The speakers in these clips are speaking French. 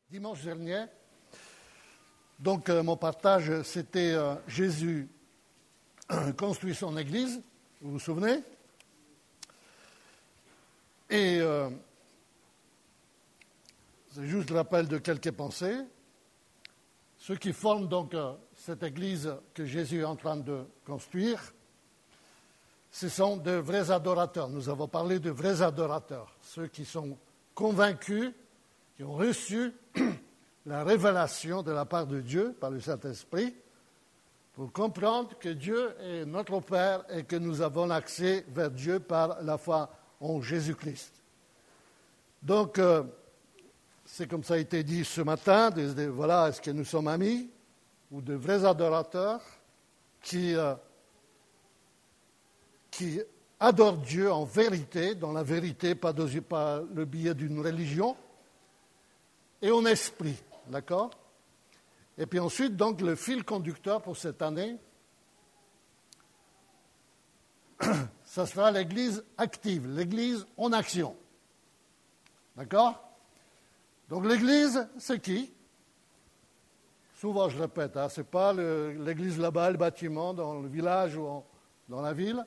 Dimanche dernier, donc mon partage, c'était Jésus construit son Église, vous vous souvenez? Et c'est juste le rappel de quelques pensées. Ceux qui forment donc cette Église que Jésus est en train de construire, ce sont de vrais adorateurs. Nous avons parlé de vrais adorateurs, ceux qui sont convaincus, qui ont reçu la révélation de la part de Dieu par le Saint-Esprit pour comprendre que Dieu est notre Père et que nous avons l'accès vers Dieu par la foi en Jésus-Christ. Donc, c'est comme ça a été dit ce matin, voilà, est-ce que nous sommes amis ou de vrais adorateurs qui adorent Dieu en vérité, dans la vérité, pas le biais d'une religion, et en esprit, d'accord? Et puis ensuite, donc, le fil conducteur pour cette année, ça sera l'Église active, l'Église en action. D'accord? Donc l'Église, c'est qui? Souvent, je répète, ce n'est pas l'Église là-bas, le bâtiment dans le village ou dans la ville.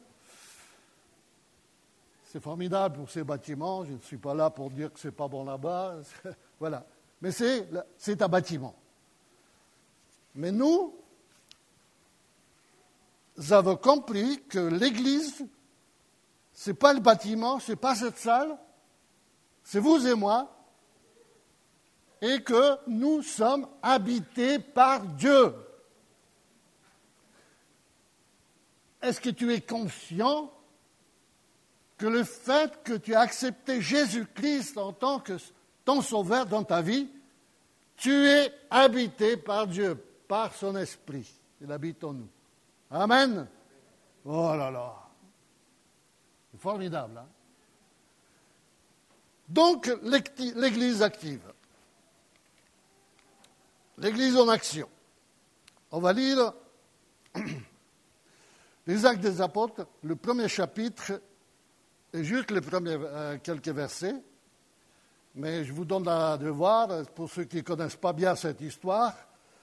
C'est formidable pour ces bâtiments, je ne suis pas là pour dire que ce n'est pas bon là-bas. Voilà. Mais c'est un bâtiment. Mais nous avons compris que l'Église, ce n'est pas le bâtiment, ce n'est pas cette salle, c'est vous et moi, et que nous sommes habités par Dieu. Est-ce que tu es conscient que le fait que tu as accepté Jésus-Christ en tant que ton sauveur dans ta vie, tu es habité par Dieu, par son esprit. Il habite en nous. Amen. Oh là là. C'est formidable. Hein? Donc, l'Église active. L'Église en action. On va lire les Actes des Apôtres, le premier chapitre, et juste les premiers quelques versets. Mais je vous donne à devoir, pour ceux qui ne connaissent pas bien cette histoire,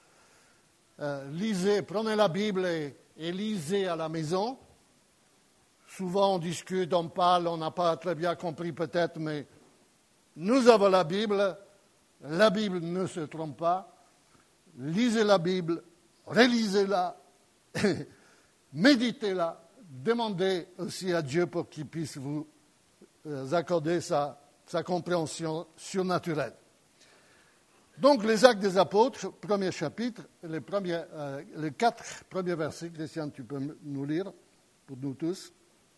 lisez, prenez la Bible et lisez à la maison. Souvent on discute, on parle, on n'a pas très bien compris peut-être, mais nous avons la Bible ne se trompe pas. Lisez la Bible, relisez-la, méditez-la, demandez aussi à Dieu pour qu'il puisse vous accorder sa compréhension surnaturelle. Donc, les Actes des Apôtres, premier chapitre, les 4 premiers versets. Christian, tu peux nous lire pour nous tous.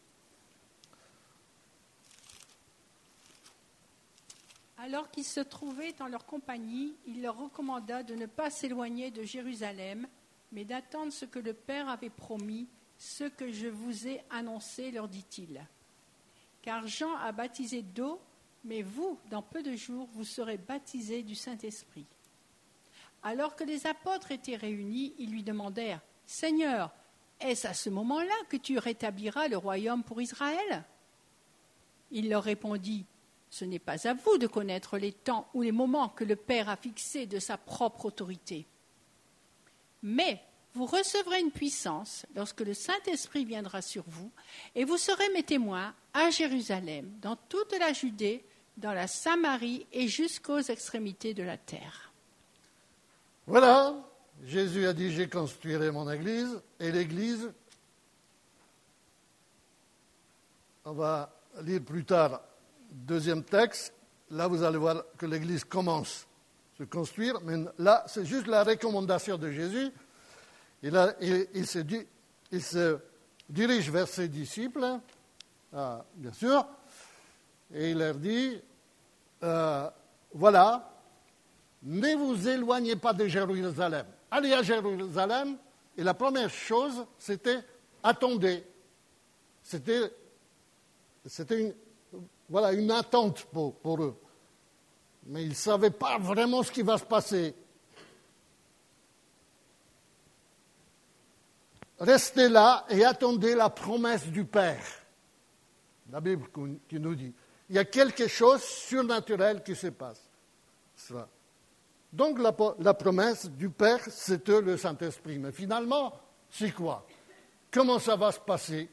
Alors qu'ils se trouvaient en leur compagnie, il leur recommanda de ne pas s'éloigner de Jérusalem, mais d'attendre ce que le Père avait promis, ce que je vous ai annoncé, leur dit-il. Car Jean a baptisé d'eau, mais vous, dans peu de jours, vous serez baptisés du Saint-Esprit. Alors que les apôtres étaient réunis, ils lui demandèrent, « Seigneur, est-ce à ce moment-là que tu rétabliras le royaume pour Israël ?» Il leur répondit, « Ce n'est pas à vous de connaître les temps ou les moments que le Père a fixés de sa propre autorité. Mais vous recevrez une puissance lorsque le Saint-Esprit viendra sur vous, et vous serez mes témoins à Jérusalem, dans toute la Judée, dans la Samarie et jusqu'aux extrémités de la terre. » Voilà, Jésus a dit, je construirai mon Église, et l'Église, on va lire plus tard, deuxième texte, là vous allez voir que l'Église commence à se construire, mais là c'est juste la recommandation de Jésus. Il se dirige vers ses disciples, bien sûr, et il leur dit, voilà, ne vous éloignez pas de Jérusalem. Allez à Jérusalem, et la première chose, c'était attendez. C'était une attente pour eux. Mais ils ne savaient pas vraiment ce qui va se passer. Restez là et attendez la promesse du Père. La Bible qui nous dit. Il y a quelque chose de surnaturel qui se passe. Donc la promesse du Père, c'était le Saint-Esprit. Mais finalement, c'est quoi? Comment ça va se passer?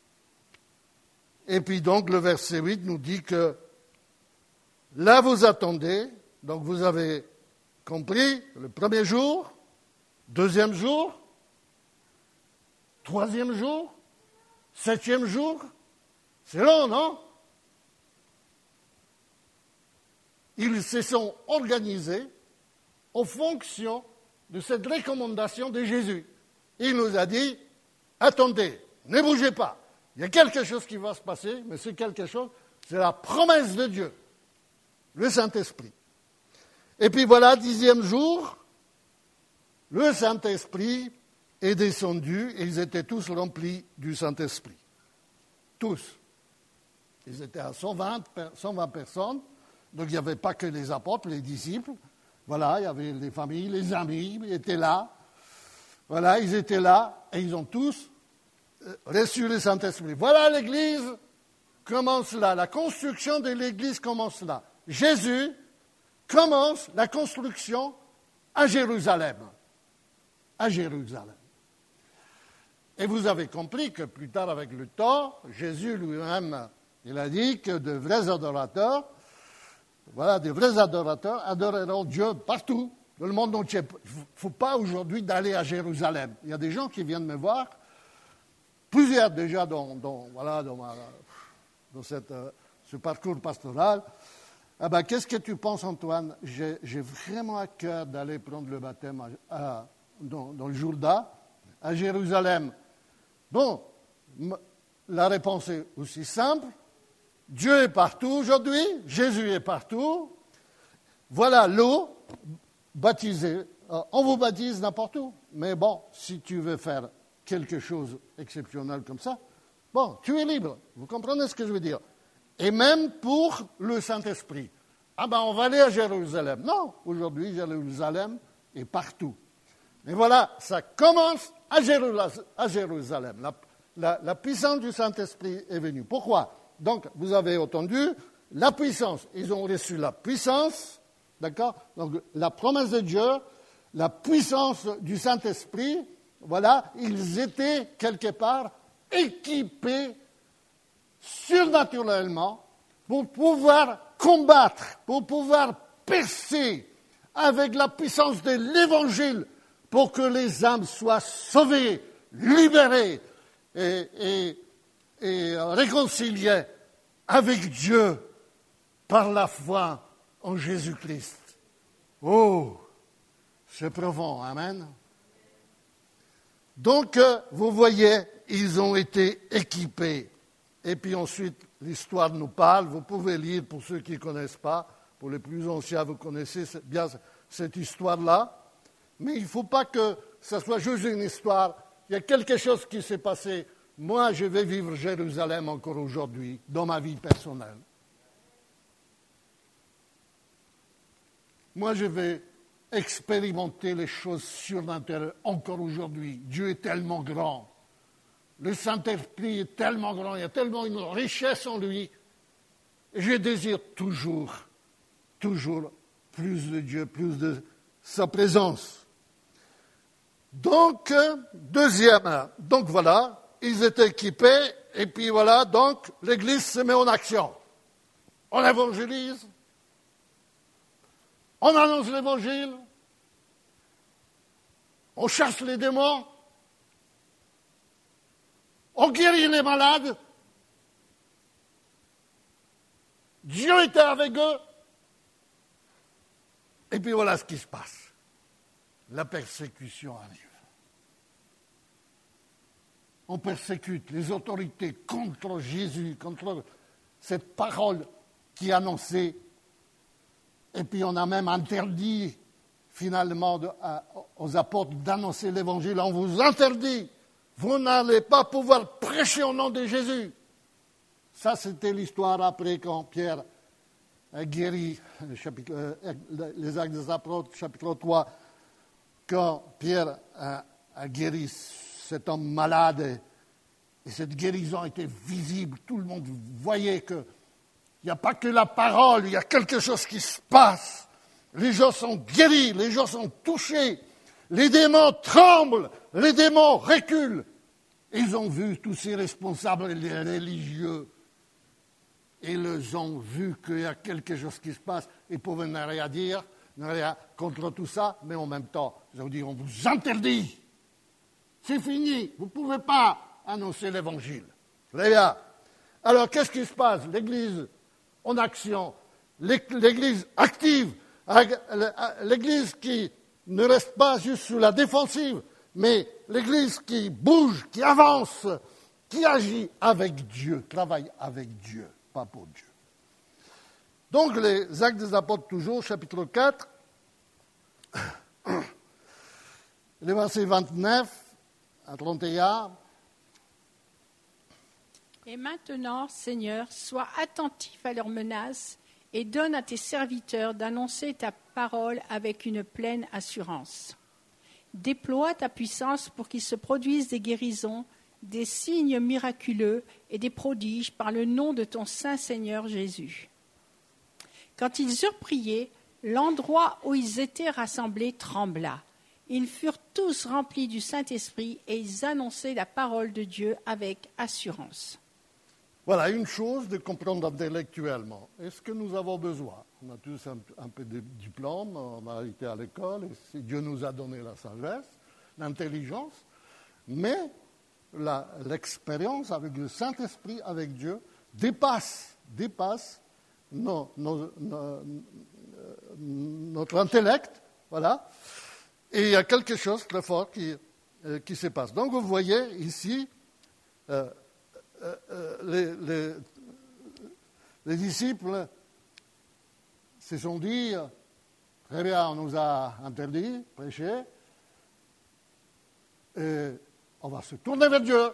Et puis donc le verset 8 nous dit que là vous attendez, donc vous avez compris, le premier jour, deuxième jour, troisième jour, septième jour, c'est long, non? Ils se sont organisés en fonction de cette recommandation de Jésus. Il nous a dit, attendez, ne bougez pas. Il y a quelque chose qui va se passer, mais c'est quelque chose, c'est la promesse de Dieu, le Saint-Esprit. Et puis voilà, 10e jour, le Saint-Esprit est descendu et ils étaient tous remplis du Saint-Esprit. Tous. Ils étaient à 120 personnes, donc il n'y avait pas que les apôtres, les disciples. Voilà, il y avait les familles, les amis, ils étaient là. Voilà, ils étaient là et ils ont tous reçu le Saint-Esprit. Voilà l'Église commence là, la construction de l'Église commence là. Jésus commence la construction à Jérusalem. À Jérusalem. Et vous avez compris que plus tard, avec le temps, Jésus lui-même, il a dit que de vrais adorateurs, voilà, des vrais adorateurs adoreront Dieu partout, dans le monde entier. Il ne faut pas aujourd'hui d'aller à Jérusalem. Il y a des gens qui viennent me voir, plusieurs déjà dans ce parcours pastoral. Ah ben, qu'est-ce que tu penses, Antoine? J'ai vraiment à cœur d'aller prendre le baptême dans le Jourdain, à Jérusalem. Bon, la réponse est aussi simple. Dieu est partout aujourd'hui, Jésus est partout. Voilà l'eau baptisée. On vous baptise n'importe où. Mais bon, si tu veux faire quelque chose d'exceptionnel comme ça, bon, tu es libre. Vous comprenez ce que je veux dire? Et même pour le Saint-Esprit. Ah ben, on va aller à Jérusalem. Non, aujourd'hui, Jérusalem est partout. Mais voilà, ça commence à Jérusalem. La puissance du Saint-Esprit est venue. Pourquoi? Donc, vous avez entendu, la puissance. Ils ont reçu la puissance, d'accord? Donc, la promesse de Dieu, la puissance du Saint-Esprit, voilà, ils étaient quelque part équipés surnaturellement pour pouvoir combattre, pour pouvoir percer avec la puissance de l'Évangile pour que les âmes soient sauvées, libérées et réconciliées avec Dieu par la foi en Jésus-Christ. Oh, c'est profond, amen. Donc, vous voyez, ils ont été équipés. Et puis ensuite, l'histoire nous parle. Vous pouvez lire pour ceux qui ne connaissent pas. Pour les plus anciens, vous connaissez bien cette histoire-là. Mais il ne faut pas que ce soit juste une histoire. Il y a quelque chose qui s'est passé. Moi, je vais vivre Jérusalem encore aujourd'hui, dans ma vie personnelle. Moi, je vais expérimenter les choses surnaturelles encore aujourd'hui. Dieu est tellement grand. Le Saint-Esprit est tellement grand. Il y a tellement une richesse en lui. Et je désire toujours plus de Dieu, plus de sa présence. Donc, donc voilà, ils étaient équipés, et puis voilà, donc l'Église se met en action. On évangélise, on annonce l'Évangile, on chasse les démons, on guérit les malades. Dieu était avec eux. Et puis voilà ce qui se passe. La persécution arrive. On persécute les autorités contre Jésus, contre cette parole qui est annoncée. Et puis on a même interdit finalement aux apôtres d'annoncer l'Évangile. On vous interdit. Vous n'allez pas pouvoir prêcher au nom de Jésus. Ça, c'était l'histoire après quand Pierre a guéri, les Actes des Apôtres, chapitre 3, quand Pierre a guéri cet homme malade, et cette guérison était visible, tout le monde voyait qu'il n'y a pas que la parole, il y a quelque chose qui se passe. les gens sont guéris, les gens sont touchés, les démons tremblent, les démons reculent. Ils ont vu tous ces responsables religieux. Ils ont vu qu'il y a quelque chose qui se passe. Ils pouvaient ne rien dire, ne rien contre tout ça, mais en même temps, ils ont dit, on vous interdit. C'est fini, vous ne pouvez pas annoncer l'évangile. Très bien. Alors, qu'est-ce qui se passe? L'Église en action, l'Église active, l'Église qui ne reste pas juste sur la défensive, mais l'Église qui bouge, qui avance, qui agit avec Dieu, travaille avec Dieu, pas pour Dieu. Donc, les Actes des Apôtres, toujours, chapitre 4, les versets 29 à 31. Et maintenant, Seigneur, sois attentif à leurs menaces et donne à tes serviteurs d'annoncer ta parole avec une pleine assurance. Déploie ta puissance pour qu'il se produise des guérisons, des signes miraculeux et des prodiges par le nom de ton Saint Seigneur Jésus. Quand ils eurent prié, l'endroit où ils étaient rassemblés trembla. Ils furent tous remplis du Saint-Esprit et ils annonçaient la parole de Dieu avec assurance. Voilà une chose de comprendre intellectuellement. Est-ce que nous avons besoin? On a tous un peu de diplôme, on a été à l'école, et Dieu nous a donné la sagesse, l'intelligence, mais l'expérience avec le Saint-Esprit, avec Dieu, dépasse notre intellect, voilà. Et il y a quelque chose de très fort qui se passe. Donc vous voyez ici, les disciples se sont dit, très bien, on nous a interdit de prêcher, et on va se tourner vers Dieu.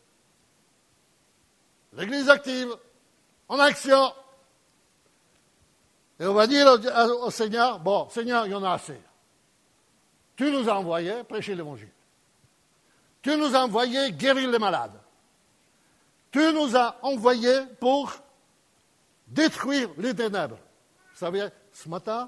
L'Église active, en action. Et on va dire au Seigneur, bon, Seigneur, il y en a assez. Tu nous as envoyés prêcher l'Évangile. Tu nous as envoyés guérir les malades. Tu nous as envoyés pour détruire les ténèbres. Vous savez, ce matin,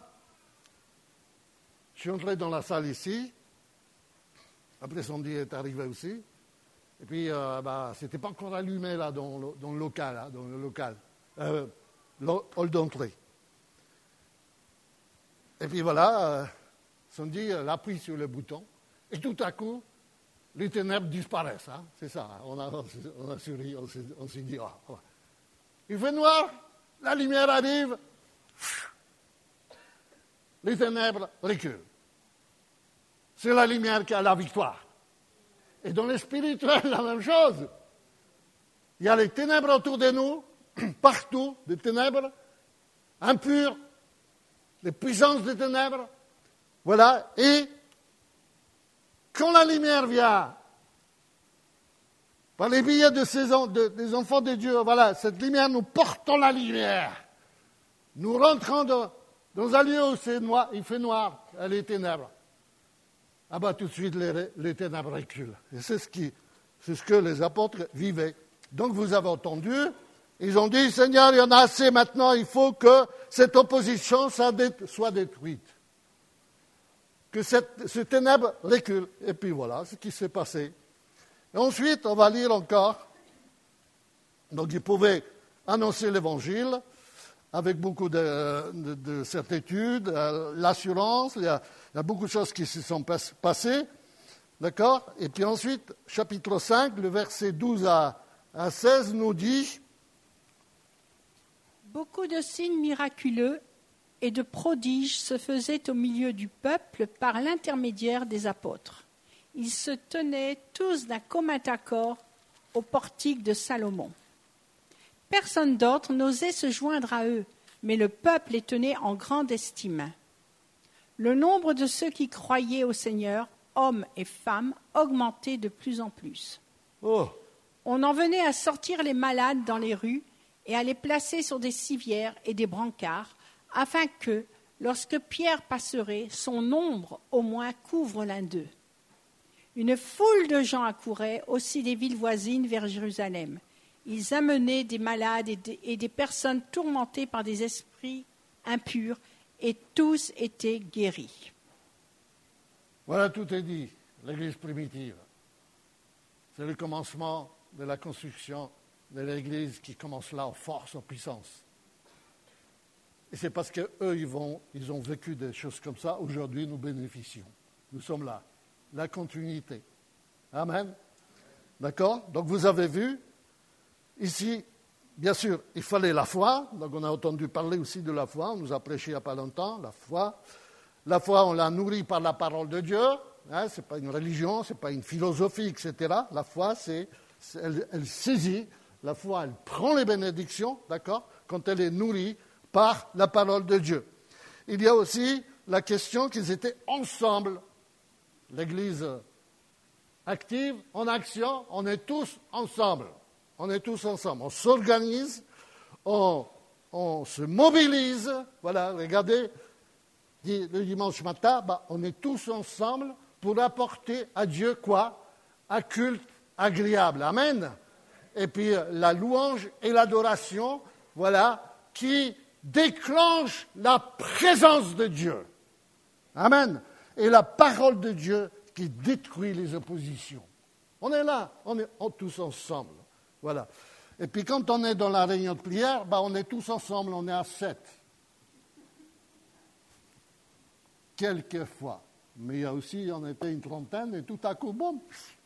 je suis entré dans la salle ici. Après, Sandy est arrivé aussi. Et puis, c'était pas encore allumé là dans le local, hall d'entrée. Et puis voilà, Sandy appuie sur le bouton. Et tout à coup, les ténèbres disparaissent. Hein, c'est ça. On a souri, on s'est dit, il fait noir, la lumière arrive, les ténèbres reculent. C'est la lumière qui a la victoire. Et dans le spirituel, la même chose. Il y a les ténèbres autour de nous, partout, des ténèbres impures, les puissances des ténèbres. Voilà. Et quand la lumière vient, par les billets des enfants de Dieu, voilà, cette lumière, nous portons la lumière. Nous rentrons dans un lieu où c'est noir, il fait noir, les ténèbres. Tout de suite, les ténèbres reculent. Et c'est ce que les apôtres vivaient. Donc, vous avez entendu, ils ont dit, Seigneur, il y en a assez maintenant, il faut que cette opposition soit détruite. Que ce ténèbre recule. Et puis voilà ce qui s'est passé. Et ensuite, on va lire encore. Donc, ils pouvaient annoncer l'Évangile avec beaucoup de certitude, l'assurance, il y a beaucoup de choses qui se sont passées, d'accord? Et puis ensuite, chapitre 5, le verset 12 à 16 nous dit « Beaucoup de signes miraculeux et de prodiges se faisaient au milieu du peuple par l'intermédiaire des apôtres. Ils se tenaient tous d'un commun accord au portique de Salomon. Personne d'autre n'osait se joindre à eux, mais le peuple les tenait en grande estime. Le nombre de ceux qui croyaient au Seigneur, hommes et femmes, augmentait de plus en plus. Oh. On en venait à sortir les malades dans les rues et à les placer sur des civières et des brancards, afin que, lorsque Pierre passerait, son ombre au moins couvre l'un d'eux. Une foule de gens accourait aussi des villes voisines vers Jérusalem. Ils amenaient des malades et des personnes tourmentées par des esprits impurs et tous étaient guéris. Voilà, tout est dit, l'Église primitive. C'est le commencement de la construction de l'Église qui commence là en force, en puissance. Et c'est parce qu'eux, ils ont vécu des choses comme ça. Aujourd'hui, nous bénéficions. Nous sommes là. La continuité. Amen. D'accord? Donc vous avez vu, ici, bien sûr, il fallait la foi. Donc on a entendu parler aussi de la foi. On nous a prêché il n'y a pas longtemps, la foi. La foi, on l'a nourrie par la parole de Dieu. Hein, ce n'est pas une religion, ce n'est pas une philosophie, etc. La foi, elle saisit. La foi, elle prend les bénédictions, d'accord, quand elle est nourrie par la parole de Dieu. Il y a aussi la question qu'ils étaient ensemble. L'Église active, en action, on est tous ensemble. On est tous ensemble. On s'organise, on se mobilise. Voilà, regardez, le dimanche matin, on est tous ensemble pour apporter à Dieu quoi? Un culte agréable. Amen. Et puis la louange et l'adoration, voilà, qui déclenche la présence de Dieu. Amen. Et la parole de Dieu qui détruit les oppositions. On est là, on est tous ensemble. Voilà. Et puis quand on est dans la réunion de prière, on est tous ensemble, on est à 7. Quelquefois. Mais il y a aussi, on était une trentaine, et tout à coup, boum.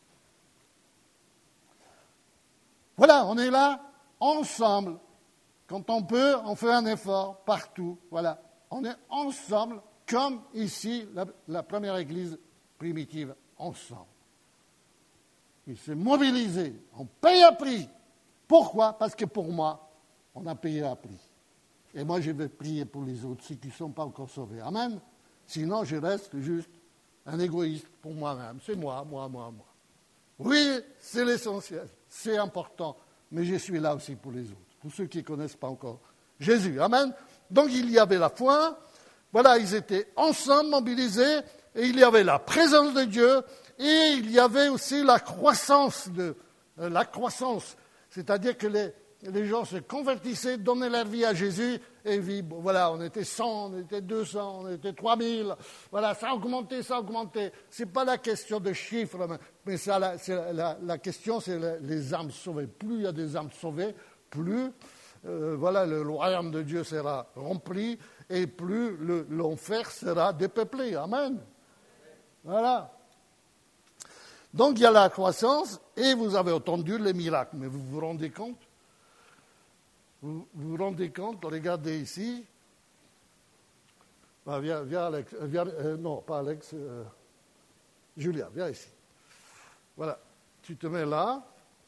Voilà, on est là, ensemble. Quand on peut, on fait un effort partout. Voilà, on est ensemble, comme ici, la première église primitive, ensemble. Il s'est mobilisé, on paye à prix. Pourquoi? Parce que pour moi, on a payé à prix. Et moi, je vais prier pour les autres, ceux qui ne sont pas encore sauvés. Amen. Sinon, je reste juste un égoïste pour moi-même. C'est moi. Oui, c'est l'essentiel, c'est important, mais je suis là aussi pour les autres, pour ceux qui ne connaissent pas encore Jésus. Amen. Donc, il y avait la foi, voilà, ils étaient ensemble, mobilisés, et il y avait la présence de Dieu, et il y avait aussi la croissance, c'est-à-dire que les gens se convertissaient, donnaient leur vie à Jésus, et voilà, on était 100, on était 200, on était 3000, voilà, ça a augmenté. Ce n'est pas la question de chiffres, mais la question, c'est les âmes sauvées. Plus il y a des âmes sauvées, plus voilà, le royaume de Dieu sera rempli, et plus l'enfer sera dépeuplé. Amen. Voilà. Donc il y a la croissance, et vous avez entendu les miracles, mais vous vous rendez compte? Vous vous rendez compte? Regardez ici. Viens Alex. Non, pas Alex. Julia, viens ici. Voilà. Tu te mets là.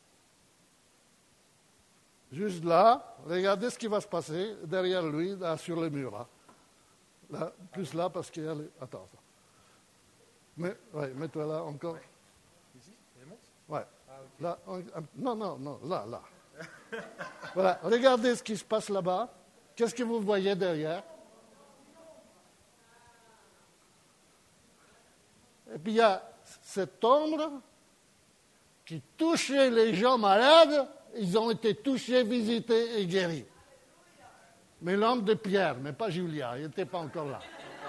Juste là. Regardez ce qui va se passer derrière lui, là, sur le mur. Là, plus là, parce qu'il y a... Attends. Mets-toi là encore. Ici? Je monte? Ouais. Ah, okay. Là, non, là. Voilà, regardez ce qui se passe là-bas. Qu'est-ce que vous voyez derrière? Et puis il y a cette ombre qui touchait les gens malades. Ils ont été touchés, visités et guéris. Mais l'homme de Pierre, mais pas Julia, il n'était pas encore là.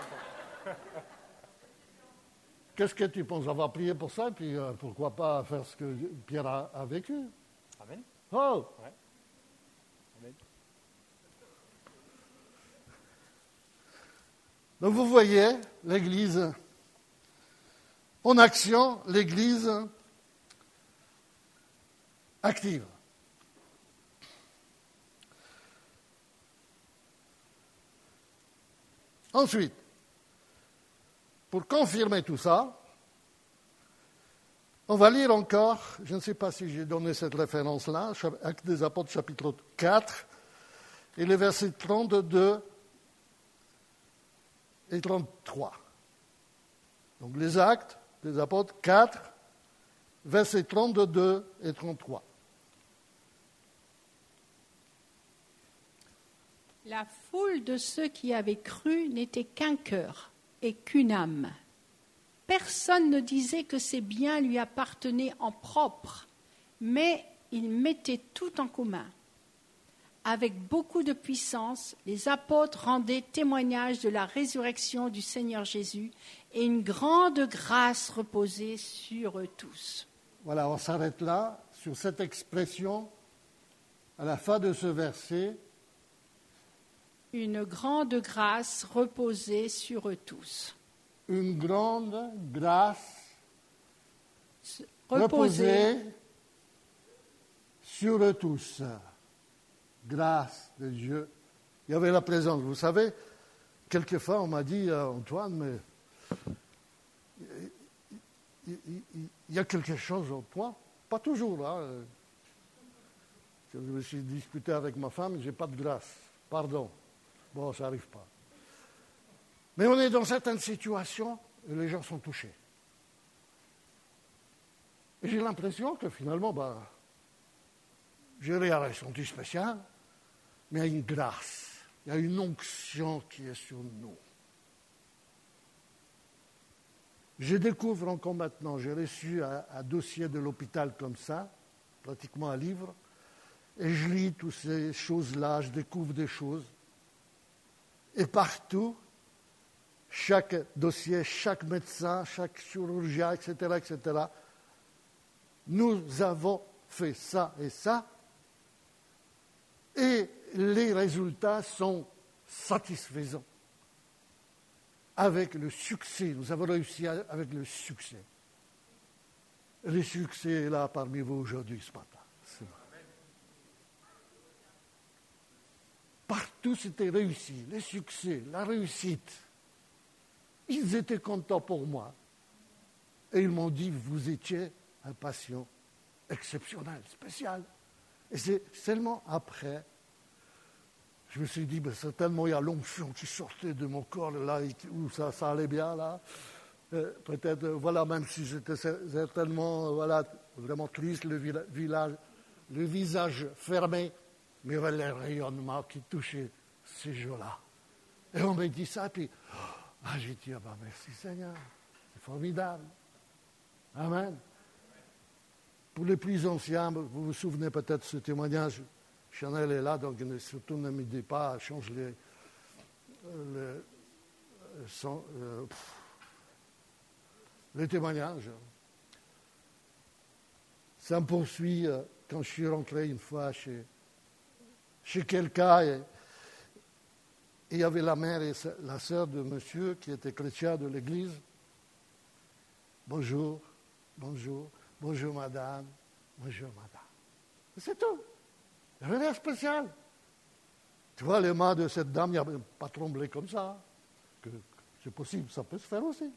Qu'est-ce que tu penses? On va prier pour ça, et puis pourquoi pas faire ce que Pierre a vécu? Amen. Oh! Ouais. Amen. Donc vous voyez l'Église en action, l'Église active. Ensuite, pour confirmer tout ça, on va lire encore, je ne sais pas si j'ai donné cette référence-là, Actes des Apôtres, chapitre 4, et les versets 32 et 33. Donc les Actes des Apôtres 4, versets 32 et 33. La foule de ceux qui avaient cru n'était qu'un cœur et qu'une âme. Personne ne disait que ses biens lui appartenaient en propre, mais ils mettaient tout en commun. avec beaucoup de puissance, les apôtres rendaient témoignage de la résurrection du Seigneur Jésus et une grande grâce reposait sur eux tous. Voilà, on s'arrête là, sur cette expression, à la fin de ce verset. Une grande grâce reposait sur eux tous. Une grande grâce Reposait reposait sur eux tous. Grâce de Dieu. Il y avait la présence. Vous savez, quelquefois on m'a dit, Antoine, mais il y a quelque chose en toi. Pas toujours. Hein. Je me suis disputé avec ma femme, je n'ai pas de grâce. Pardon. Bon, ça n'arrive pas. Mais on est dans certaines situations et les gens sont touchés. Et j'ai l'impression que finalement, j'ai rien ressenti spécial, mais il y a une grâce, il y a une onction qui est sur nous. Je découvre encore maintenant, j'ai reçu un dossier de l'hôpital comme ça, pratiquement un livre, et je lis toutes ces choses-là, je découvre des choses. Et partout, chaque dossier, chaque médecin, chaque chirurgien, etc., nous avons fait ça et ça, et les résultats sont satisfaisants. Avec le succès, nous avons réussi avec le succès. Le succès est là parmi vous aujourd'hui, ce matin. Partout c'était réussi, le succès, la réussite. Ils étaient contents pour moi. Et ils m'ont dit, vous étiez un patient exceptionnel, spécial. Et c'est seulement après, je me suis dit, certainement il y a l'onction qui sortait de mon corps, là, où ça allait bien, là. Peut-être, même si j'étais certainement, vraiment triste, le visage fermé, mais il y avait le rayonnement qui touchait ces jours-là. Et on m'a dit ça, puis, j'ai dit, merci Seigneur, c'est formidable. Amen. Pour les plus anciens, vous vous souvenez peut-être de ce témoignage, Chanel est là, donc surtout ne me dites pas, change les témoignages. Ça me poursuit quand je suis rentré une fois chez quelqu'un, et il y avait la mère et la sœur de monsieur qui était chrétien de l'église. Bonjour, bonjour, bonjour madame, bonjour madame. C'est tout. Il n'y avait rien de spécial. Tu vois, les mains de cette dame, il n'y a pas tremblé comme ça. Que c'est possible, ça peut se faire aussi.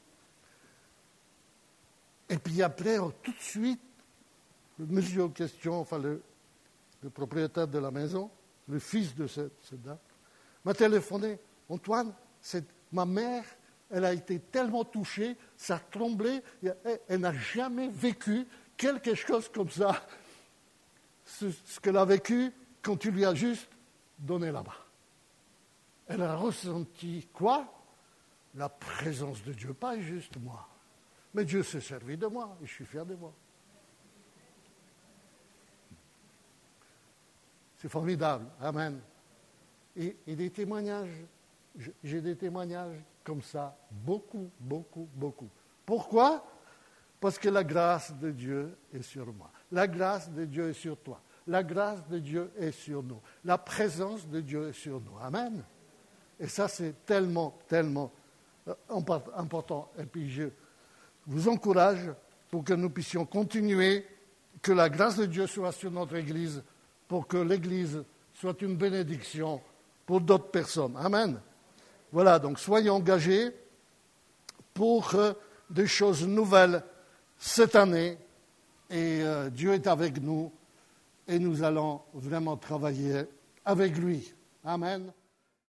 Et puis après, tout de suite, le monsieur en question, le propriétaire de la maison, le fils de cette dame, m'a téléphoné. Antoine, ma mère, elle a été tellement touchée, ça a tremblé, elle n'a jamais vécu quelque chose comme ça. Ce qu'elle a vécu quand tu lui as juste donné là-bas. Elle a ressenti quoi? La présence de Dieu, pas juste moi. Mais Dieu s'est servi de moi et je suis fier de moi. C'est formidable. Amen. Et des témoignages, j'ai des témoignages comme ça, beaucoup, beaucoup, beaucoup. Pourquoi? Parce que la grâce de Dieu est sur moi. La grâce de Dieu est sur toi. La grâce de Dieu est sur nous. La présence de Dieu est sur nous. Amen. Et ça, c'est tellement, tellement important. Et puis, je vous encourage pour que nous puissions continuer, que la grâce de Dieu soit sur notre Église, pour que l'Église soit une bénédiction pour d'autres personnes. Amen. Voilà, donc soyons engagés pour des choses nouvelles cette année. Et Dieu est avec nous et nous allons vraiment travailler avec lui. Amen.